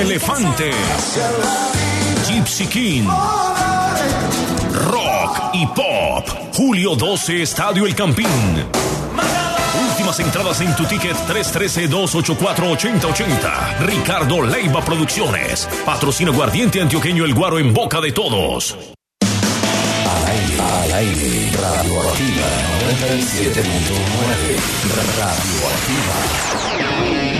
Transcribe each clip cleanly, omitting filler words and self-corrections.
Elefante, Gypsy King, rock y pop. Julio 12, Estadio El Campín. Últimas entradas en tu ticket 313-284-8080. Ricardo Leiva Producciones. Patrocina Aguardiente Antioqueño El Guaro en boca de todos. Al aire, Radioactiva 97.9. Radioactiva.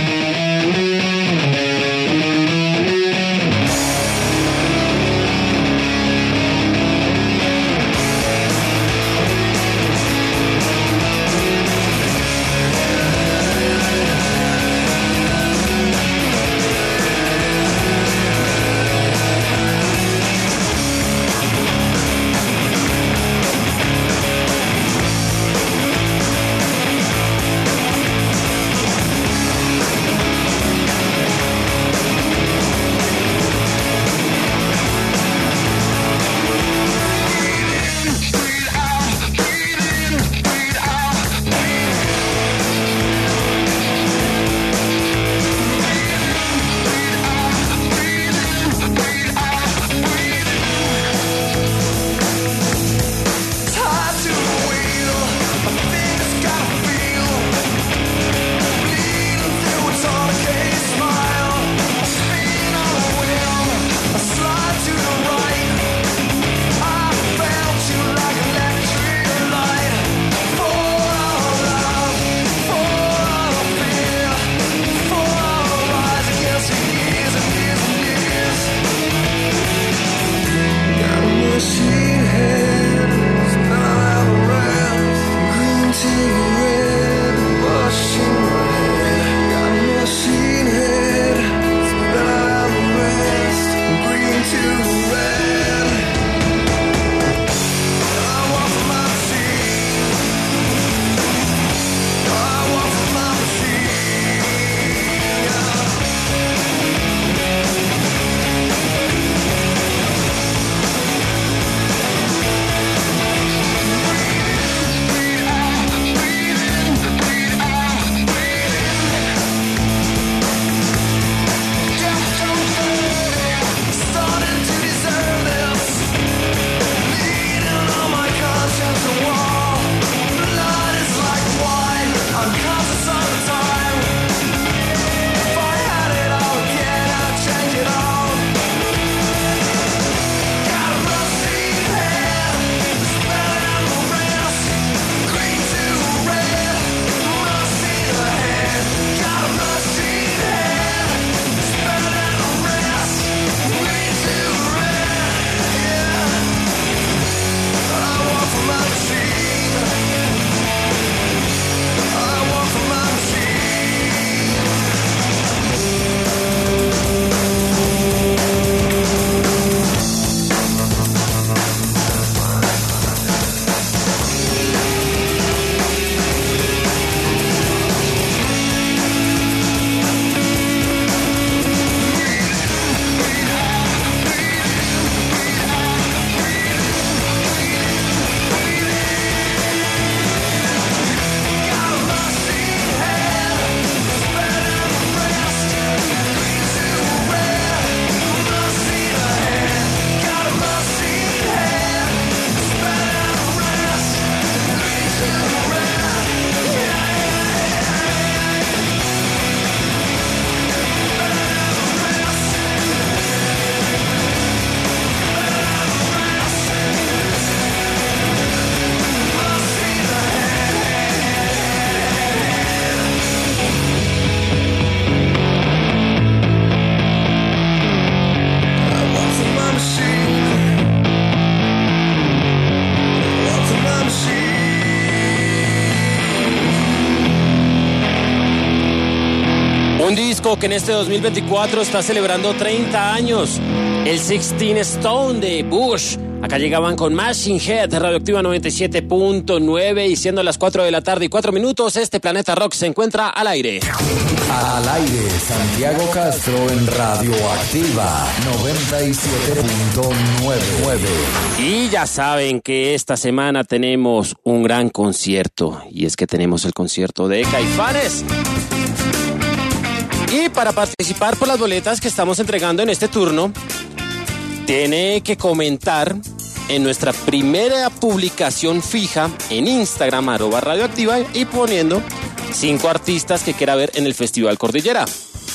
Un disco que en este 2024 está celebrando 30 años. El 16 Stone de Bush. Acá llegaban con Machine Head de Radioactiva 97.9 y siendo las 4 de la tarde y 4 minutos, este Planeta Rock se encuentra al aire. Al aire, Santiago Castro en Radioactiva 97.9. Y ya saben que esta semana tenemos un gran concierto. Y es que tenemos el concierto de Caifanes. Y para participar por las boletas que estamos entregando en este turno, tiene que comentar en nuestra primera publicación fija en Instagram, @radioactiva, y poniendo 5 artistas que quiera ver en el Festival Cordillera.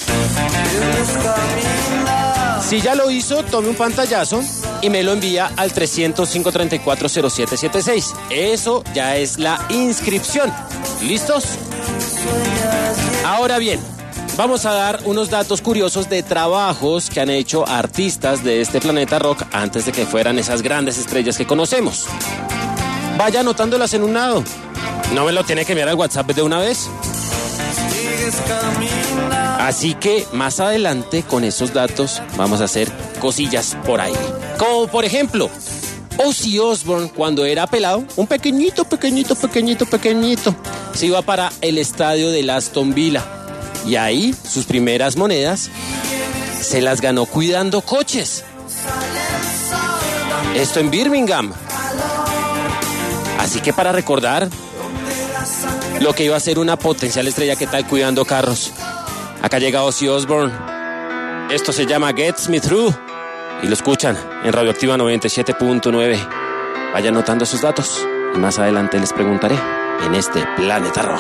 Si ya lo hizo, tome un pantallazo y me lo envía al 300-534-0776. Eso ya es la inscripción. ¿Listos? Ahora bien, vamos a dar unos datos curiosos de trabajos que han hecho artistas de este planeta rock antes de que fueran esas grandes estrellas que conocemos. Vaya anotándolas en un lado. No me lo tiene que enviar al WhatsApp de una vez. Así que más adelante con esos datos vamos a hacer cosillas por ahí. Como por ejemplo, Ozzy Osbourne cuando era pelado, un pequeñito, se iba para el estadio de Aston Villa. Y ahí sus primeras monedas se las ganó cuidando coches. Esto en Birmingham. Así que para recordar lo que iba a ser una potencial estrella, ¿qué tal cuidando carros? Acá llega Ozzy Osbourne. Esto se llama Gets Me Through. Y lo escuchan en Radioactiva 97.9. Vayan anotando sus datos. Y más adelante les preguntaré en este Planeta Rock.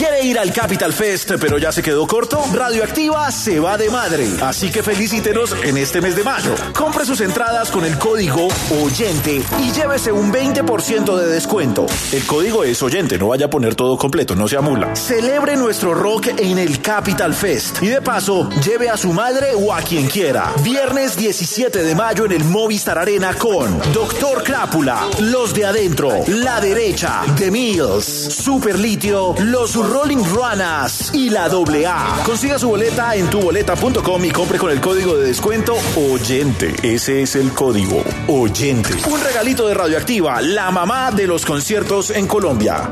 ¿Quiere ir al Capital Fest pero ya se quedó corto? Radioactiva se va de madre, así que felicítenos en este mes de mayo. Compre sus entradas con el código OYENTE y llévese un 20% de descuento. El código es OYENTE, no vaya a poner todo completo, no se amula. Celebre nuestro rock en el Capital Fest y de paso lleve a su madre o a quien quiera. Viernes 17 de mayo en el Movistar Arena con Doctor Crápula, Los de Adentro, La Derecha, The Mills, Super Litio, Los Rolling Ruanas y la AA. Consiga su boleta en tuboleta.com y compre con el código de descuento OYENTE. Ese es el código OYENTE. Un regalito de Radioactiva, la mamá de los conciertos en Colombia.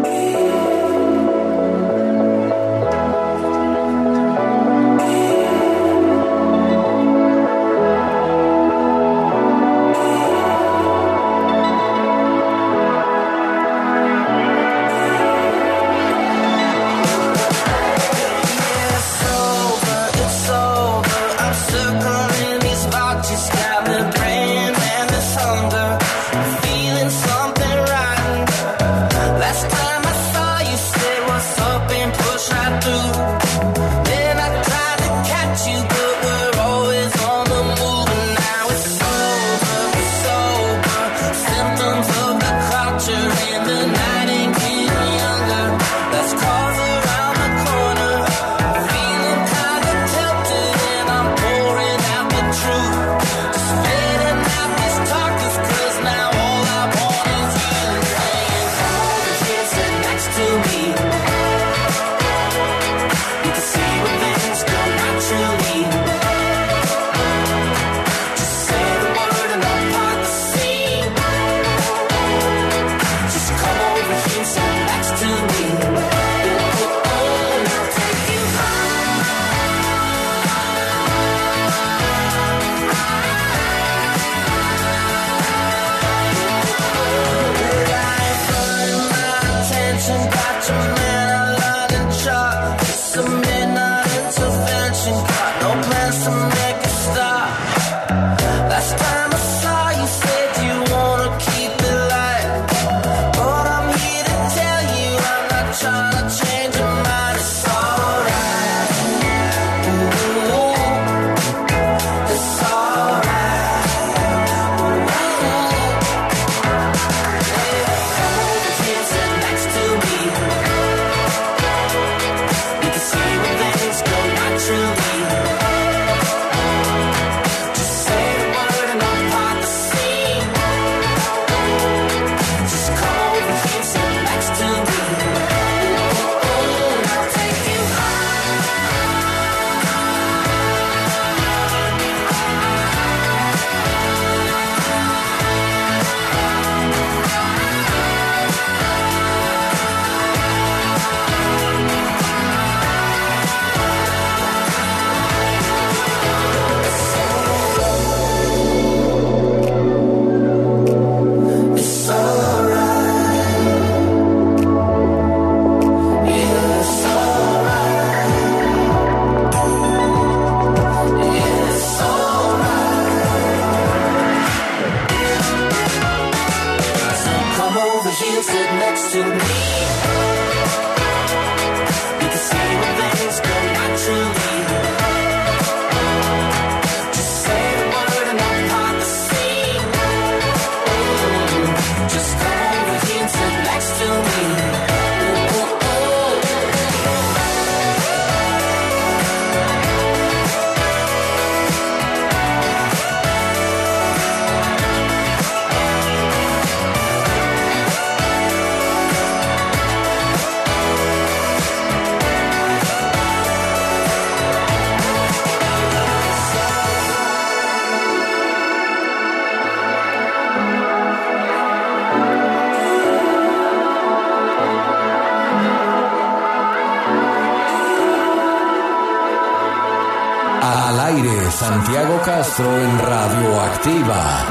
Santiago Castro en Radioactiva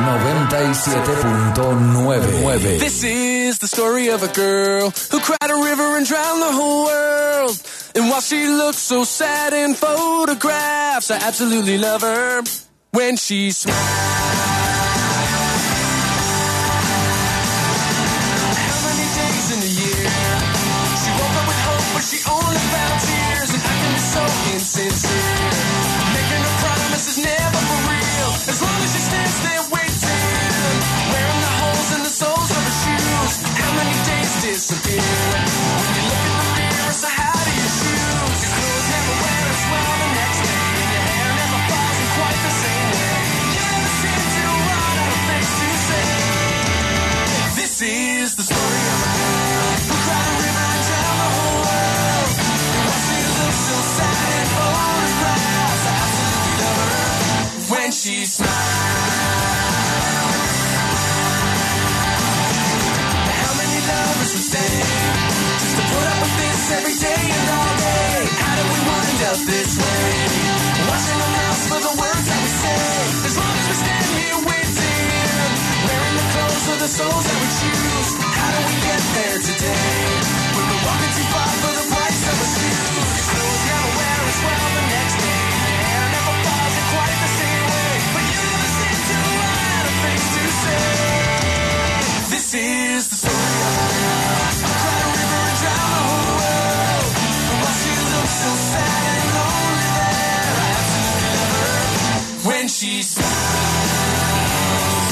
97.9. This is the story of a girl who cried a river and drowned the whole world. And while she looks so sad in photographs, I absolutely love her when she smiles. How many days in a year she woke up with hope, but she insincere. Making a promise is never for real. As long as she stands there waiting, wearing the holes in the soles of her shoes. How many days disappear? When you look in the mirror, so how do you choose? Your clothes never wear as well the next day, and your hair never falls in quite the same way. You never seem to run out of things to say. This is the story of a girl who cried a river and drowned the whole world. And why she looks so sad in photographs, I absolutely love her when she smiles. How many lovers would stay just to put up with this every day and all day? How do we wind up this way? Watching our mouths for the words that we say. As long as we stand here waiting, wearing the clothes of the souls that we choose. How do we get there today? When we're walking too far for the price of a shoes. Your clothes never wear as well the next day. Your hair never falls in quite the same way. But you never seem to run out of things to say. This is the story of a girl who cried a river and drowned the whole world. And while she looks so sad and lonely there, I absolutely love her when she smiles.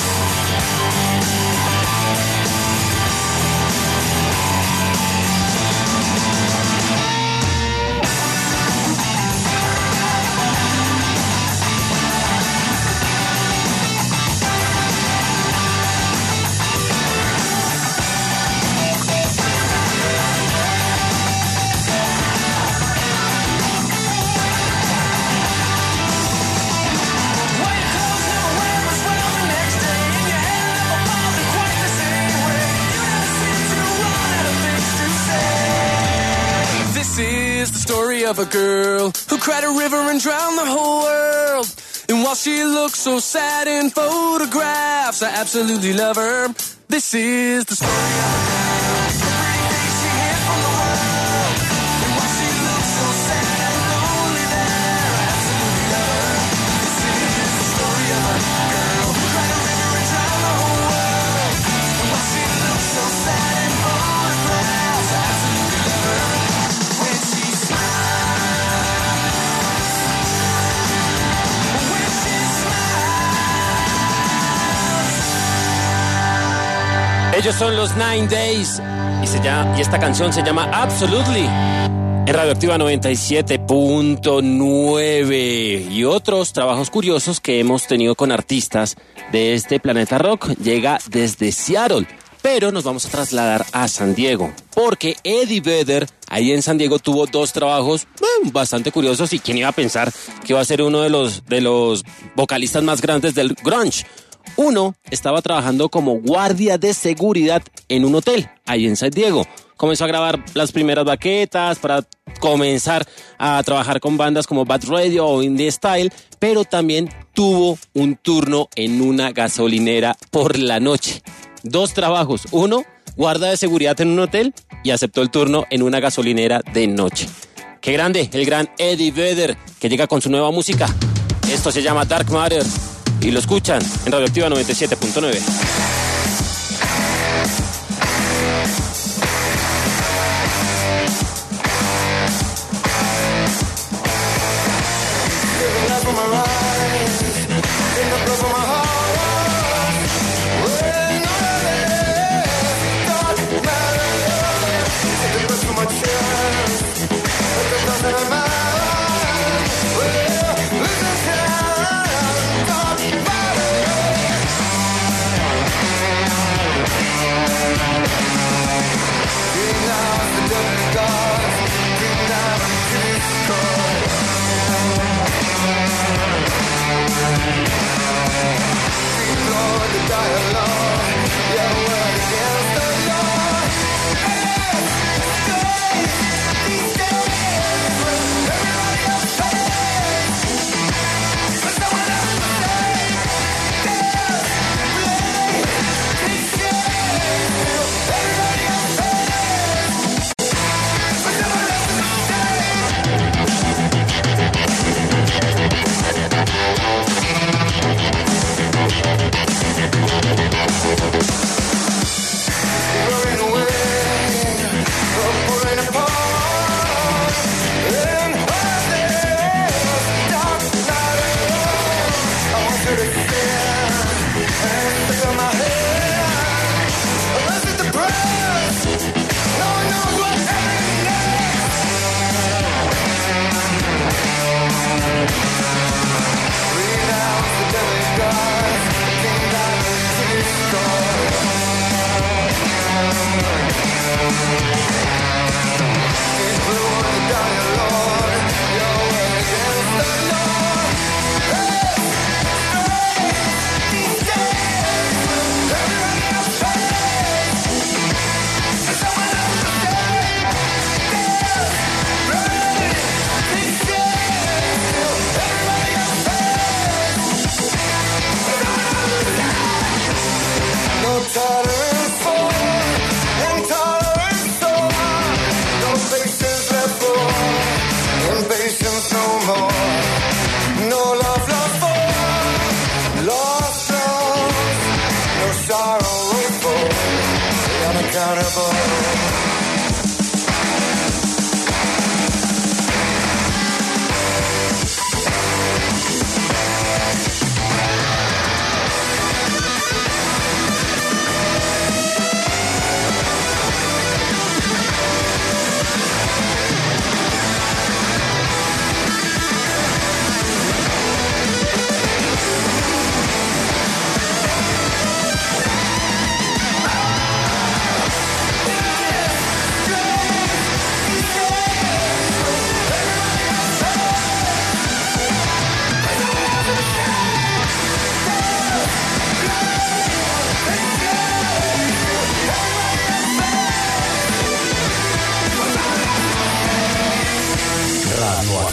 Is the story of a girl who cried a river and drowned the whole world. And while she looks so sad in photographs, I absolutely love her. This is the story of a girl, the pretty things she hid from the world. And while she looks so sad and lonely there, I absolutely love her. This is the story of a girl who cried a river and drowned the whole world. And while she looks so sad in photographs, I absolutely love her. Ellos son los 9 Days y esta canción se llama Absolutely en Radioactiva 97.9. Y otros trabajos curiosos que hemos tenido con artistas de este planeta rock llega desde Seattle, pero nos vamos a trasladar a San Diego porque Eddie Vedder ahí en San Diego tuvo dos trabajos bastante curiosos. Y quién iba a pensar que iba a ser uno de los vocalistas más grandes del grunge. Uno estaba trabajando como guardia de seguridad en un hotel, ahí en San Diego. Comenzó a grabar las primeras baquetas para comenzar a trabajar con bandas como Bad Radio o Indie Style, pero también tuvo un turno en una gasolinera por la noche. Dos trabajos, uno, guarda de seguridad en un hotel, y aceptó el turno en una gasolinera de noche. ¡Qué grande! El gran Eddie Vedder, que llega con su nueva música. Esto se llama Dark Matter. Y lo escuchan en Radioactiva 97.9.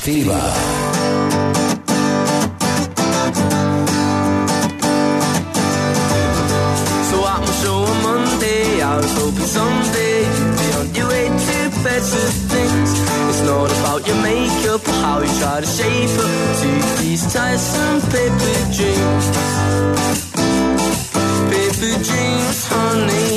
Activa. So at my show on Monday, I was hoping someday you'd be on your way to better things. It's not about your makeup or how you try to shape up to these tiresome paper dreams. Paper dreams, honey.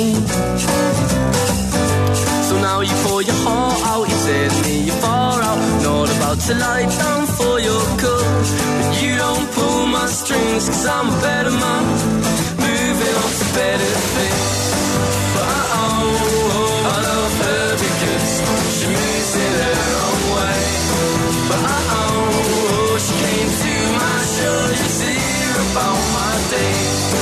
So now you pour your heart out, you tell me you're far out. Not about to lie down for your cup, but you don't pull my strings, 'cause I'm a better man, moving on to better things. But I love her because she moves in her own way. But she came to my show to hear about my day.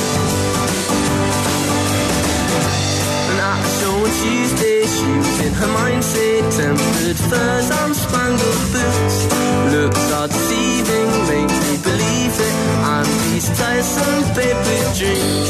And at the show on Tuesday, she was in her mindset, tempered furs and spangled boots. Looks are deceiving, make me believe it, and these tiresome paper dreams.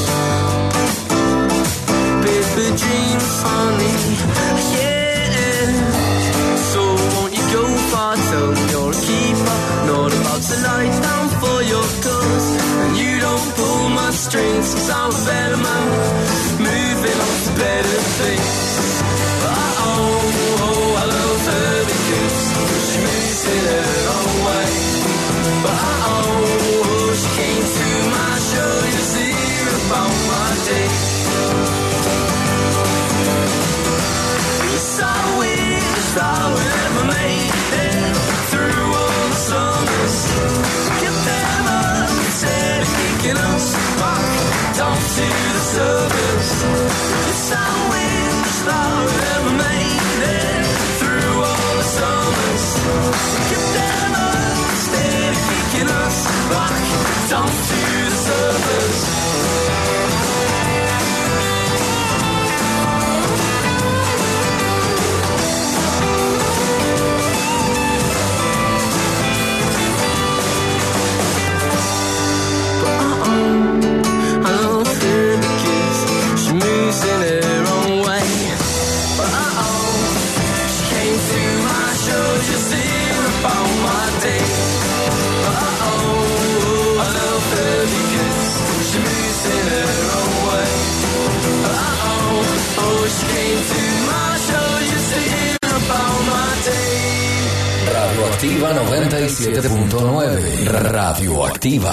Paper dreams, honey, yeah. So won't you go far, tell me you're a keeper, not about to lie down for your cause. And you don't pull my strings, 'cause I'm a better man, moving on to better things. But I love her because she moves in her own way. But she came to my show to hear about my day. Yes, I wish I would ever made it through all the summers. Get never said kicking us back down to the surface. Yes, I wish I would ever made it through all the summers. Get never said kicking us back down to the surface. Radioactiva 97.9. Radioactiva.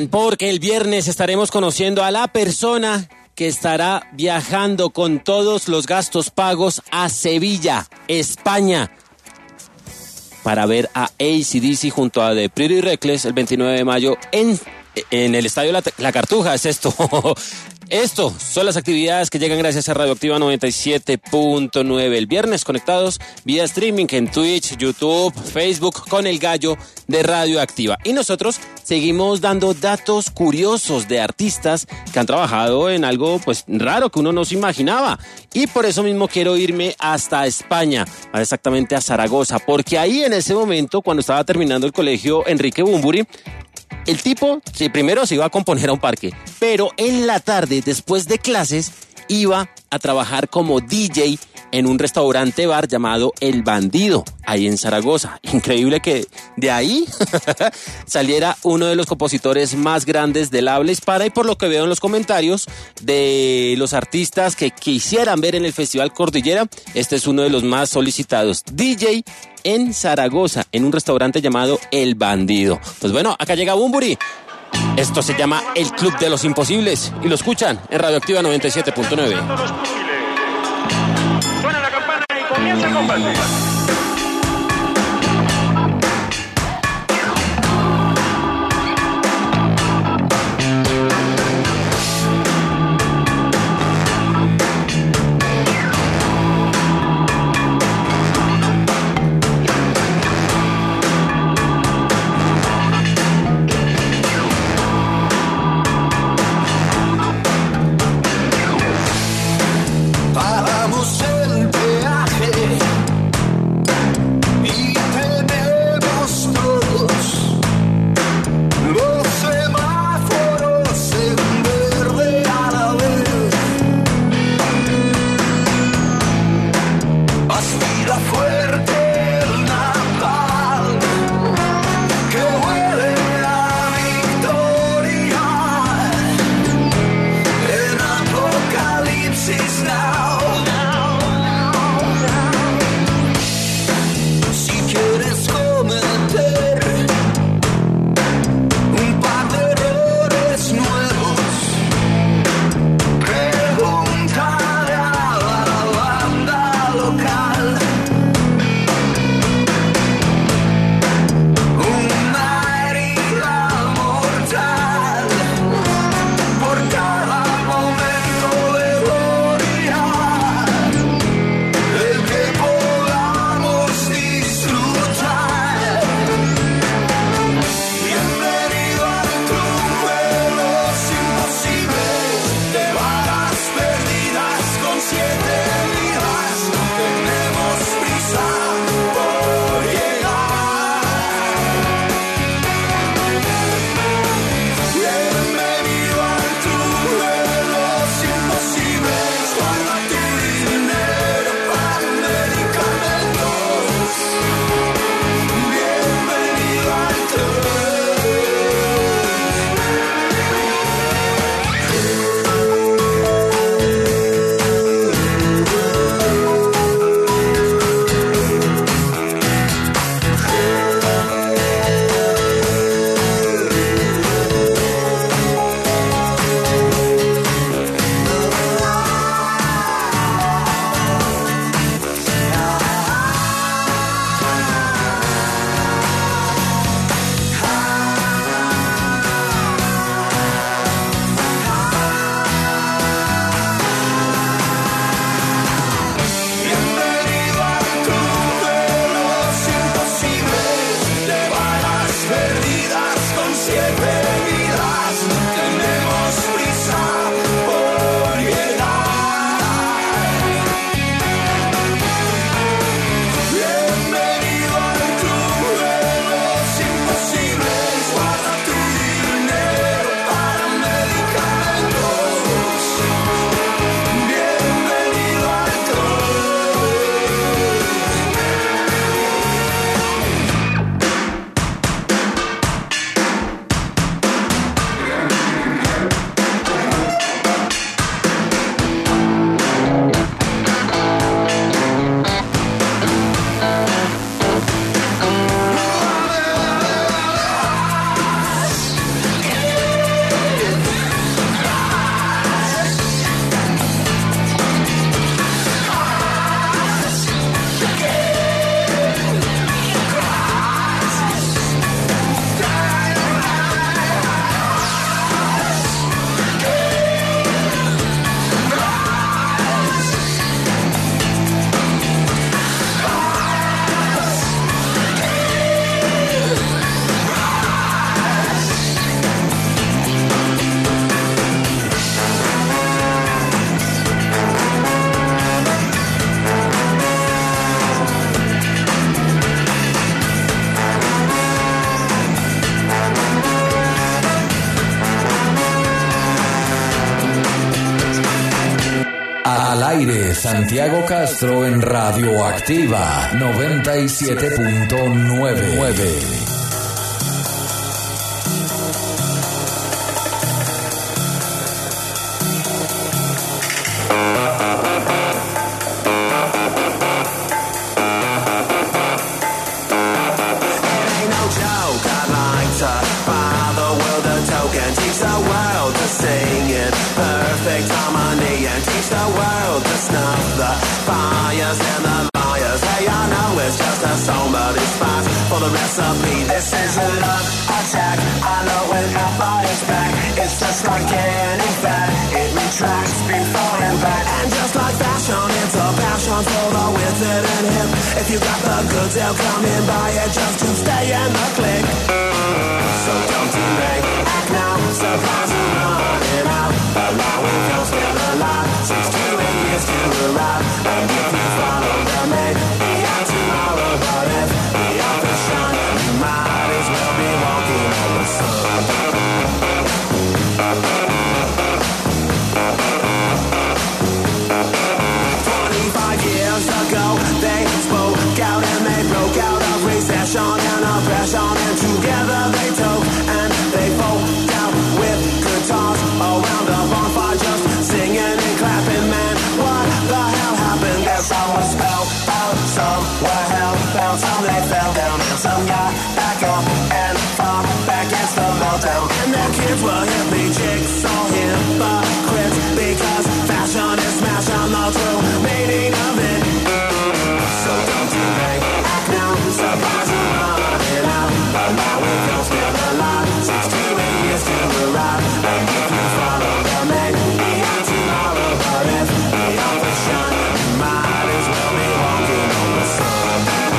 Oigan, porque el viernes estaremos conociendo a la persona que estará viajando con todos los gastos pagos a Sevilla, España, para ver a AC/DC junto a The Pretty Reckless el 29 de mayo en el Estadio La Cartuja. Es esto. Esto son las actividades que llegan gracias a Radioactiva 97.9. El viernes conectados vía streaming en Twitch, YouTube, Facebook con el gallo de Radioactiva. Y nosotros seguimos dando datos curiosos de artistas que han trabajado en algo pues raro que uno no se imaginaba. Y por eso mismo quiero irme hasta España, más exactamente a Zaragoza, porque ahí en ese momento, cuando estaba terminando el colegio Enrique Bunbury, el tipo, sí, primero se iba a componer a un parque, pero en la tarde, después de clases, iba a trabajar como DJ en un restaurante bar llamado El Bandido, ahí en Zaragoza. Increíble que de ahí saliera uno de los compositores más grandes del habla hispana, y por lo que veo en los comentarios de los artistas que quisieran ver en el Festival Cordillera, este es uno de los más solicitados. DJ en Zaragoza, en un restaurante llamado El Bandido. Pues bueno, acá llega Bunbury. Esto se llama El Club de los Imposibles y lo escuchan en Radioactiva 97.9. Suena la campana y comienza el combate. Pagamos el peaje aire Santiago Castro en Radioactiva 97.9. This is a love attack. I know when I fire back, it's just like any fat. It retracts before and back. And just like fashion, it's a passion for the wicked and hip. If you got the goods, they'll come in by it just to stay in the clique. So don't delay, act now, surprise and running out. Allow it, don't spend a lot. 6 to 8 years to arrive. And if you follow the maid, be out tomorrow. But if the office shine, you might as well be walking on the sun. 25 years ago, they spoke out and they broke out of recession and oppression, and together they took and they folk out with guitars around a bonfire, just singing and clapping. Man, what the hell happened? Guess I was spelled out. Some were hellbound, some they fell down, and some got back up and fought back against the meltdown. And their kids were hippie chicks, all hypocrites, because fashion is smash on the true meaning of it. So don't delay, act now, surprise and running out. Allow it, don't spend a lot. 6 to 8 years to arrive. And if you follow the maid, be out tomorrow. But if the office shine, you might as well be walking on the sun.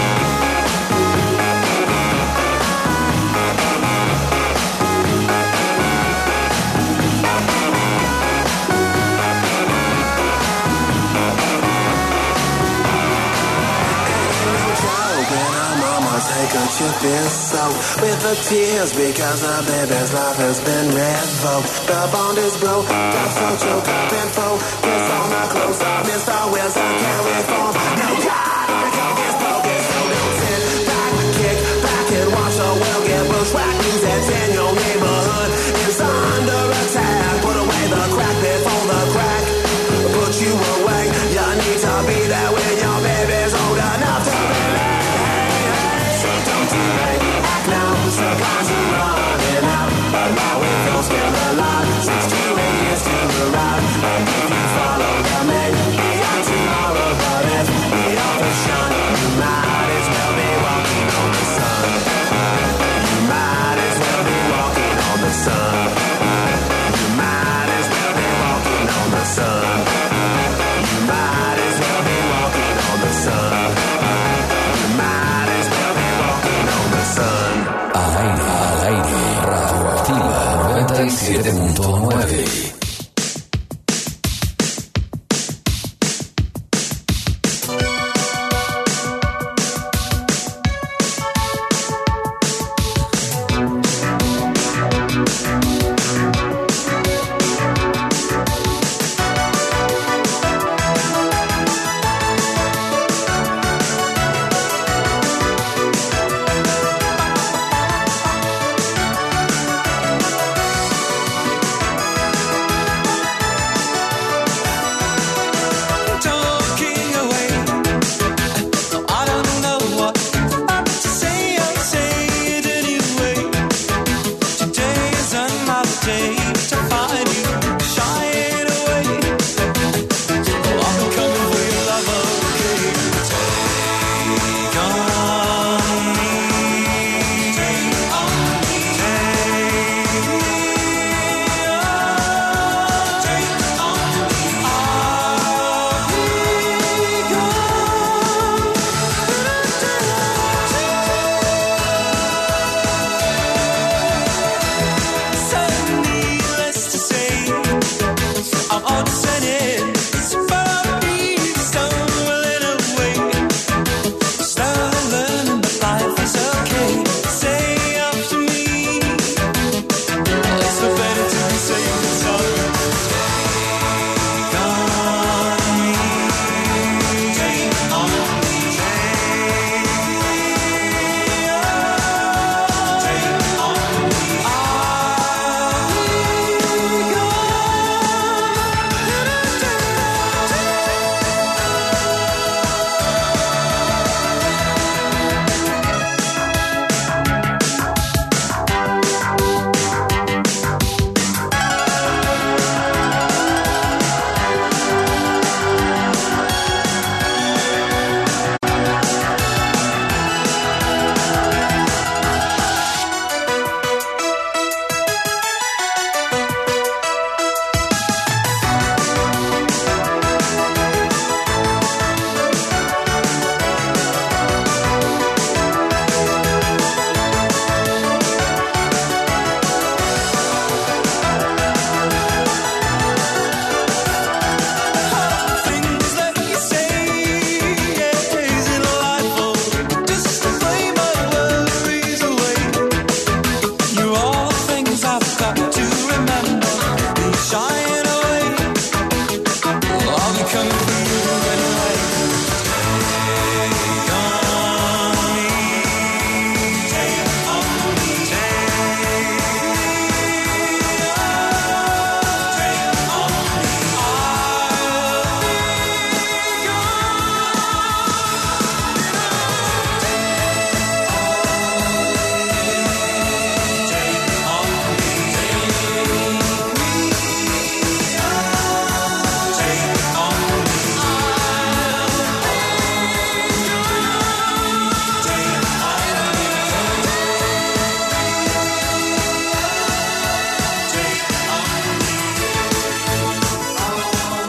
Take a chip is soaked with the tears because the baby's life has been revoked. The bond is broke, got so choked up and focused on the close up. Mr. Wilson can't reform. No God, the coke is broken, so don't sit back, kick back and watch the world get bushwhacked. News that's in your neighborhood is under attack. Put away the crack before the crack put you away. You need to be there when your baby's old enough to be there. Act now, surprise and running out. Allow it, don't spend a lot. 6 to 8 years to arrive. And if you follow the maid, be out tomorrow. But if the office shine, you might as well be walking on the sun. You might as well be walking on the sun. You might as well be walking on the sun. You might as well be walking on the sun. You might as well be walking on the sun. Al aire, Radioactiva 97.9.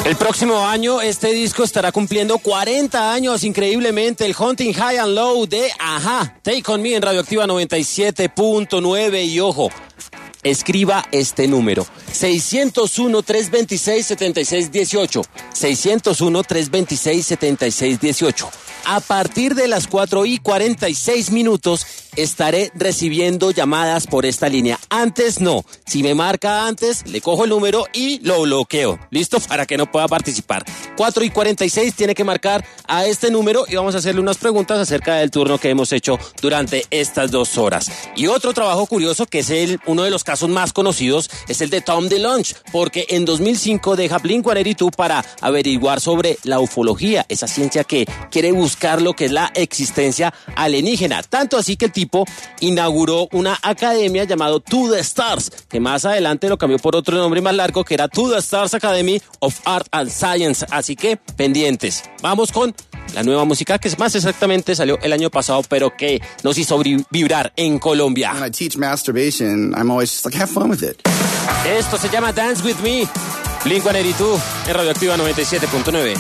El próximo año este disco estará cumpliendo 40 años, increíblemente. El Hunting High and Low de Ajá, Take On Me en Radioactiva 97.9. Y ojo, escriba este número: 601-326-7618. 601-326-7618. A partir de las 4:46 estaré recibiendo llamadas por esta línea. Antes no. Si me marca antes, le cojo el número y lo bloqueo. ¿Listo? Para que no pueda participar. 4:46 tiene que marcar a este número y vamos a hacerle unas preguntas acerca del turno que hemos hecho durante estas 2 horas. Y otro trabajo curioso, que es uno de los casos más conocidos, es el de Tom DeLonge, porque en 2005 deja Blink-182 para averiguar sobre la ufología, esa ciencia que quiere buscar lo que es la existencia alienígena. Tanto así que el tipo inauguró una academia llamado To The Stars, que más adelante lo cambió por otro nombre más largo, que era To The Stars Academy of Art and Science. Así que pendientes. Vamos con la nueva música que más exactamente salió el año pasado, pero que nos hizo vibrar en Colombia. When I teach masturbation, I'm always just like, have fun with it. Esto se llama Dance With Me. Blink-182 en Radioactiva 97.9.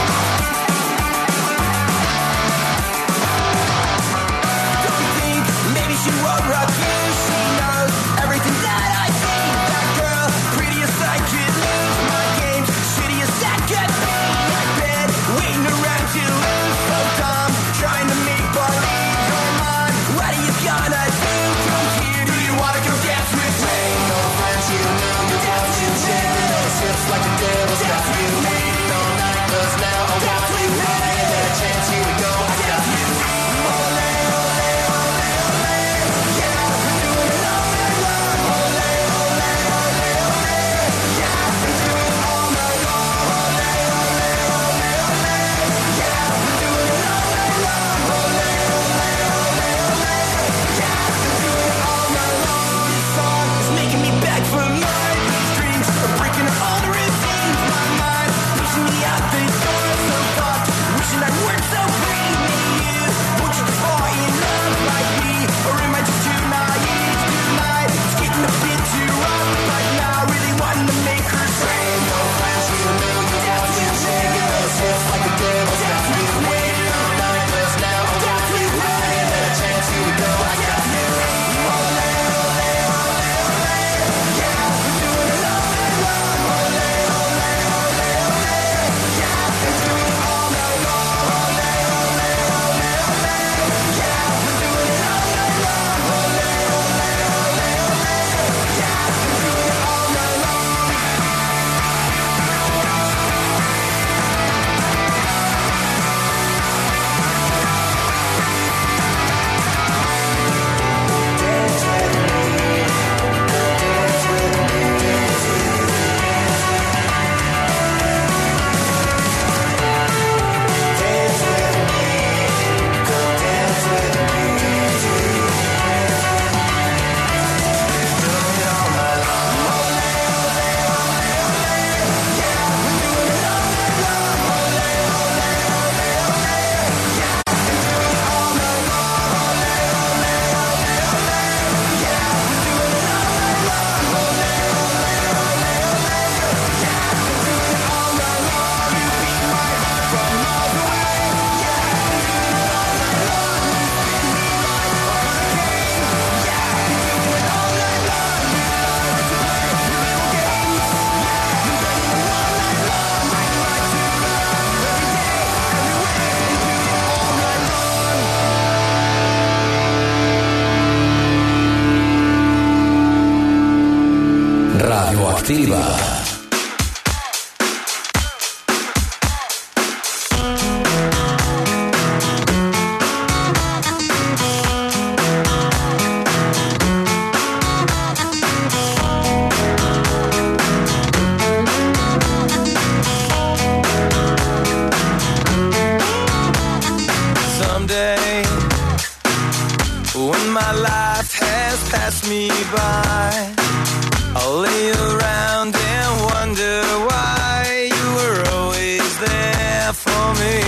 Radioactiva. Someday, when my life has passed me by, I'll lay around and wonder why you were always there for me.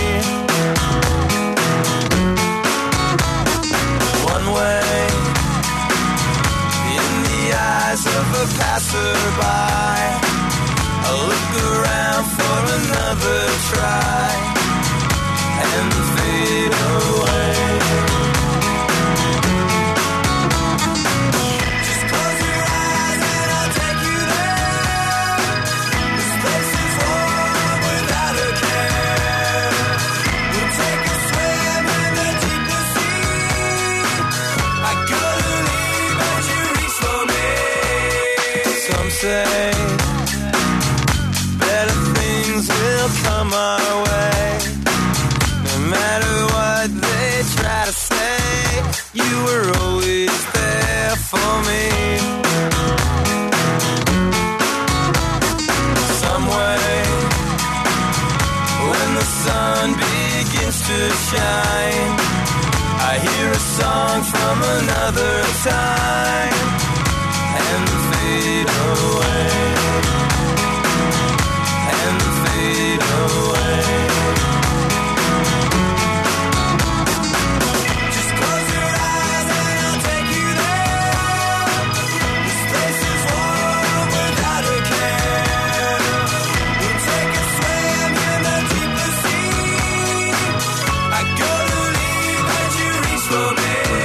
One way, in the eyes of a passerby, I look around for what they try to say. You were always there for me. Some way, when the sun begins to shine, I hear a song from another time and fade away, and fade away. Just close your eyes and I'll take you there. This place is warm without a care. We'll take a swim in the deepest sea. I go to leave as you reach for me.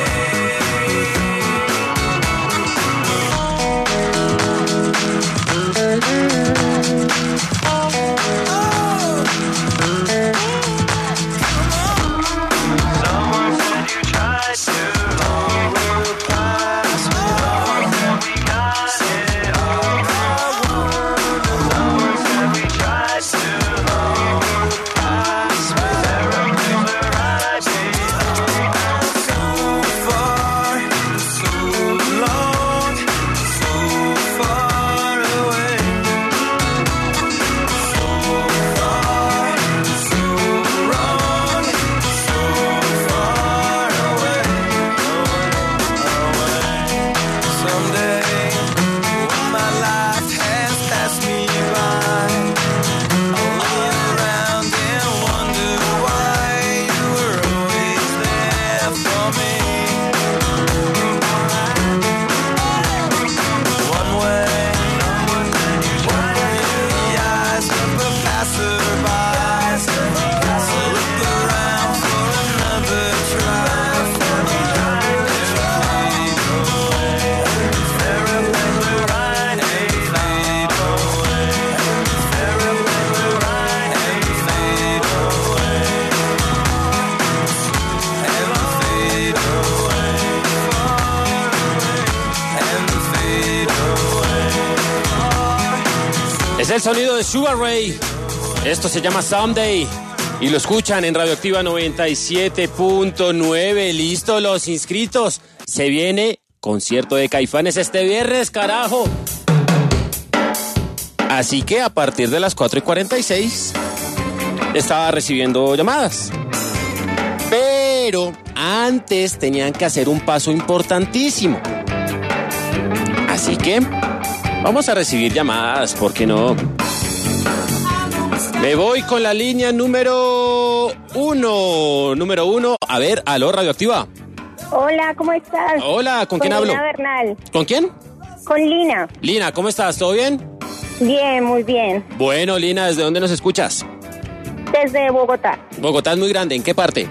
Es el sonido de Sugar Ray. Esto se llama Someday. Y lo escuchan en Radioactiva 97.9. Listo, los inscritos. Se viene concierto de Caifanes este viernes, carajo. Así que a partir de las 4:46 estaba recibiendo llamadas. Pero antes tenían que hacer un paso importantísimo. Así que vamos a recibir llamadas, ¿por qué no? Me voy con la línea número uno. A ver, aló, Radioactiva. Hola, ¿cómo estás? Hola, ¿con quién hablo? Lina Bernal. ¿Con quién? Con Lina. Lina, ¿cómo estás? ¿Todo bien? Bien, muy bien. Bueno, Lina, ¿desde dónde nos escuchas? Desde Bogotá. Bogotá es muy grande, ¿en qué parte?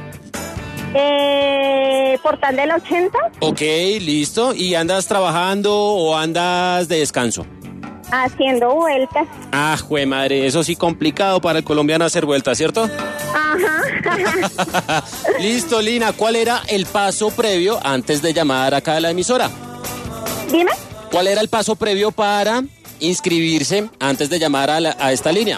Portal del 80. Ok, listo. ¿Y andas trabajando o andas de descanso? Haciendo vueltas. Ah, jue madre, eso sí complicado para el colombiano hacer vueltas, ¿cierto? Ajá. Listo, Lina, ¿cuál era el paso previo antes de llamar acá a la emisora? Dime. ¿Cuál era el paso previo para inscribirse antes de llamar a esta línea?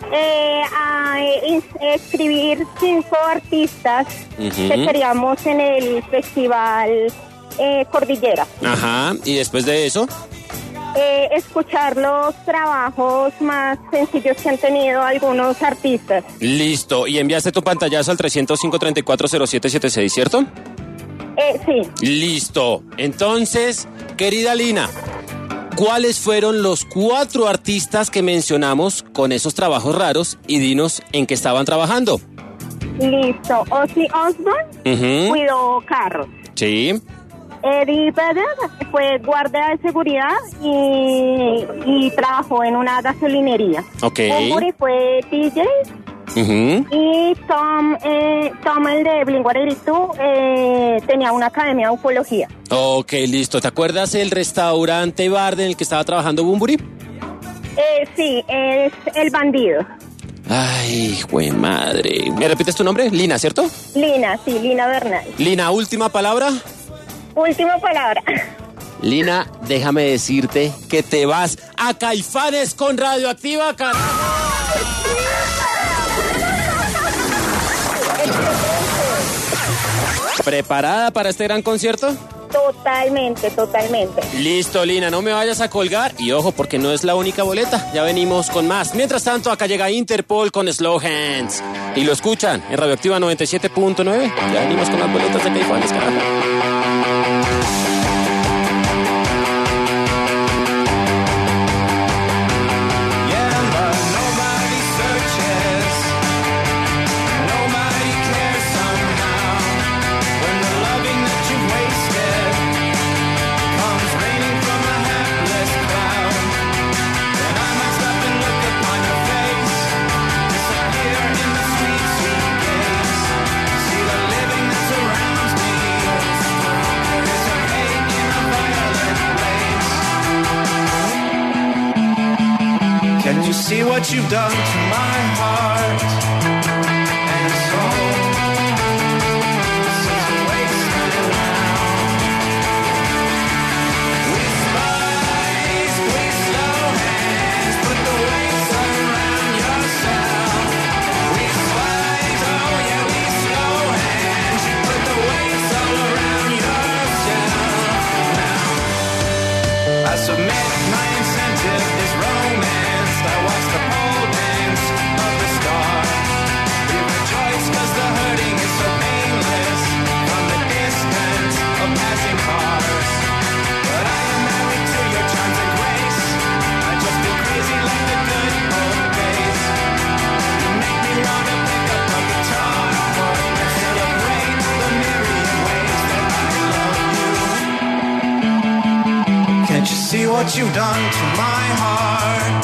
Escribir 5 artistas que queríamos en el festival Cordillera. Ajá, y después de eso... escuchar los trabajos más sencillos que han tenido algunos artistas. Listo, y enviaste tu pantallazo al 305-340776, ¿cierto? Sí. Listo, entonces, querida Lina, ¿cuáles fueron los 4 artistas que mencionamos con esos trabajos raros? Y dinos en qué estaban trabajando. Listo, Ozzy Osbourne cuidó carros. Sí. Eddie Vedder fue guardia de seguridad y trabajó en una gasolinería. Ok. Bumburi fue DJ. Y Tom, el de Blink-182, tenía una academia de ufología. Ok, listo. ¿Te acuerdas el restaurante bar en el que estaba trabajando Bumburi? Sí, es El Bandido. Ay, güey, madre. ¿Me repites tu nombre? Lina, ¿cierto? Lina, sí, Lina Bernal. Lina, última palabra. Última palabra. Lina, déjame decirte que te vas a Caifanes con Radioactiva, carajo. ¿Preparada para este gran concierto? Totalmente. Listo, Lina, no me vayas a colgar. Y ojo, porque no es la única boleta. Ya venimos con más. Mientras tanto, acá llega Interpol con Slow Hands. Y lo escuchan en Radioactiva 97.9. Ya venimos con las boletas de Caifanes, carajo. See what you've done to my heart and soul. This is a wasteland now. We spies, we slow hands, put the weights around yourself. We spies, oh yeah, we slow hands, you put the weights all around yourself. Now I submit my incentive is romance. I watch the pole dance of the stars. We rejoice cause the hurting is so painless from the distance of passing cars. But I am married to your charms and grace. I just feel crazy like the good old days. You make me wanna pick up a guitar and celebrate the myriad ways that I love you. Can't you see what you've done to my heart?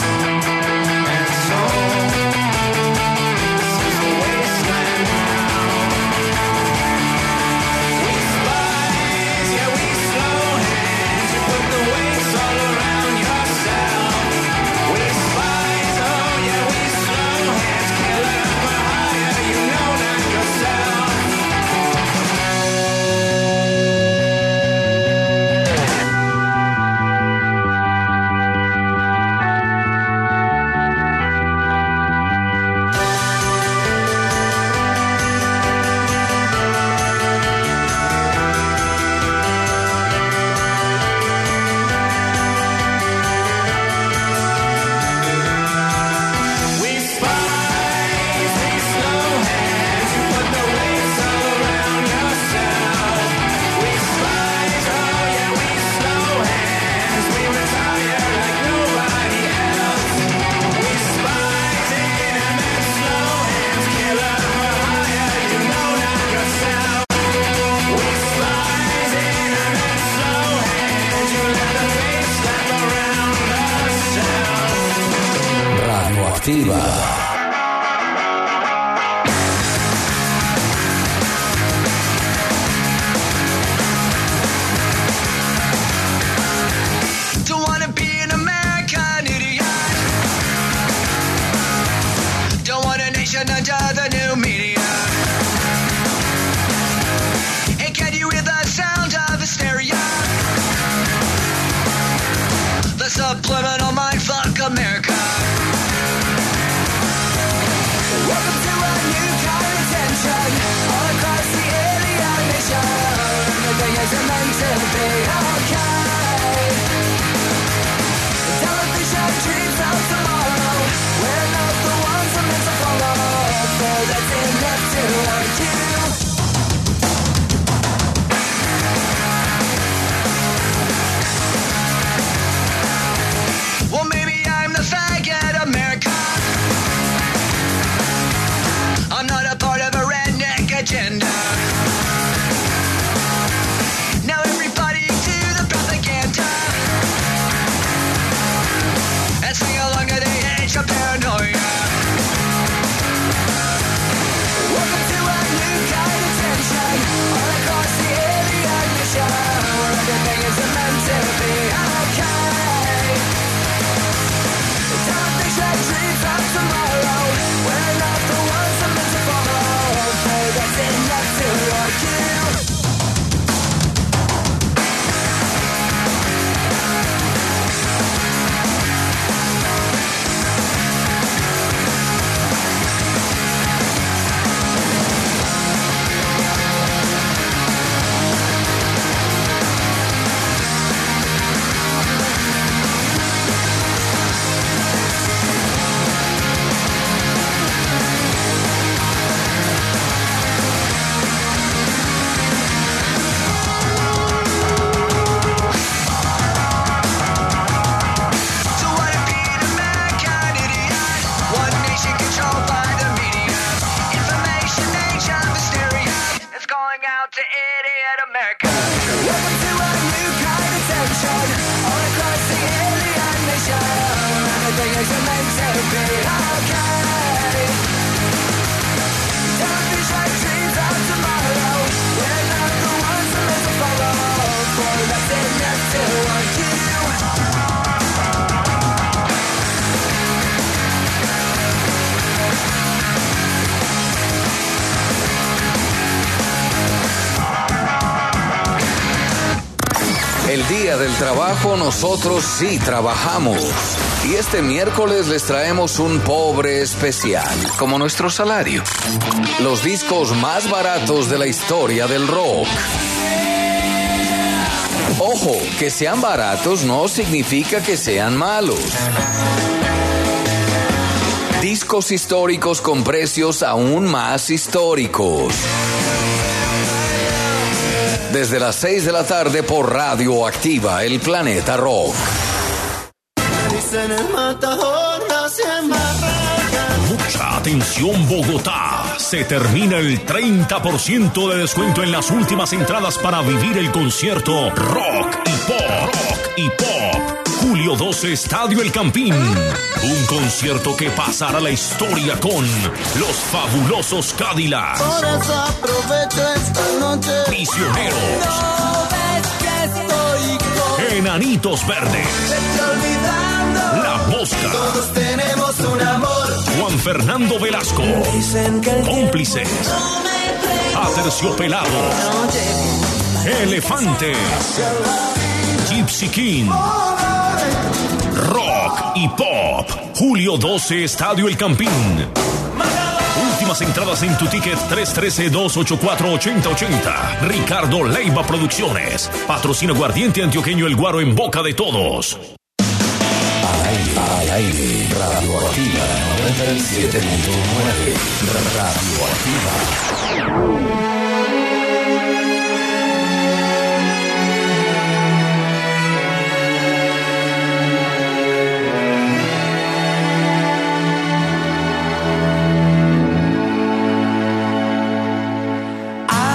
Radioactiva. Don't wanna be an American idiot. Don't want a nation under the new media. And can you hear the sound of hysteria? The subliminal mindfuck America. Welcome to a new kind of tension all across the alien nation. Everything isn't meant to be okay. Television dreams of tomorrow. We're not the ones I'm meant to follow. So that's enough to argue. Well, maybe I'm the faggot America. I'm not a part of a redneck agenda. Now everybody to the propaganda and sing along to the age of paranoia. Welcome to a new kind of tension all across the alien mission, where everything is meant to be okay. Television dreams of tomorrow. We're not the ones I'm meant to follow. So that's enough out to idiot America. Welcome to a new kind of tension all across the alien nation. Everything is meant to be okay. Don't be like dreams of tomorrow. We're not the ones who live to follow. For nothing left to argue. El día del trabajo nosotros sí trabajamos. Y este miércoles les traemos un pobre especial, como nuestro salario. Los discos más baratos de la historia del rock. Ojo, que sean baratos no significa que sean malos. Discos históricos con precios aún más históricos. Desde las 6 de la tarde por Radio Activa, el Planeta Rock. Mucha atención, Bogotá. Se termina el 30% de descuento en las últimas entradas para vivir el concierto Rock y Pop. Rock y Pop. Julio 12, Estadio El Campín. Un concierto que pasará la historia con los fabulosos Cadillacs. Por eso aprovecho esta noche. Prisioneros. No ves que estoy con Enanitos Verdes. La Mosca. todos tenemos un amor. Juan Fernando Velasco. Dicen que el Cómplices. no me Aterciopelados. Elefantes. Gypsy King. Rock y Pop. Julio 12, Estadio El Campín. Últimas entradas en tu ticket 313-284-8080. Ricardo Leiva Producciones. Patrocina Aguardiente Antioqueño El Guaro en boca de todos. Al aire, Radio Activa 97.9. Radio Activa.